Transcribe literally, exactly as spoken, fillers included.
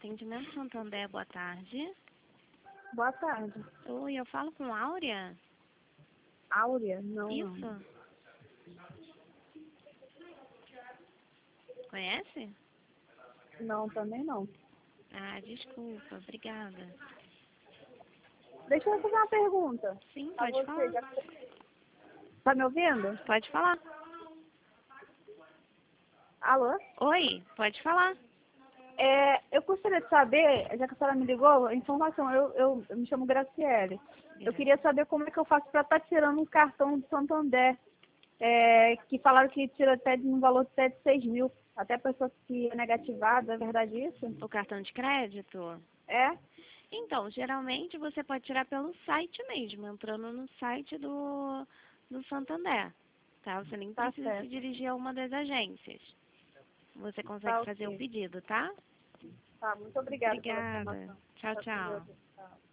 Atendimento Santander, boa tarde. Boa tarde. Oi, eu falo com Áurea? Áurea? Não, Isso? não. Conhece? Não, também não. Ah, desculpa, obrigada. Deixa eu fazer uma pergunta. Sim, Pra pode você, falar. já... Tá me ouvindo? Pode falar. Alô? Oi, pode falar. É, eu gostaria de saber, já que a senhora me ligou, a informação, eu, eu, eu me chamo Graciele. Eu queria saber como é que eu faço para estar tirando um cartão do Santander, é, que falaram que tira até de um valor de até de seis mil, até a pessoa que é negativada, é verdade isso? O cartão de crédito? É? Então, geralmente você pode tirar pelo site mesmo, entrando no site do, do Santander. Tá? Você nem Tá precisa se certo. dirigir a uma das agências. Você consegue Tá fazer o ok. pedido, tá? Tá, muito obrigada pela Obrigada. informação. Tchau, Tá com Deus. tchau. Tchau.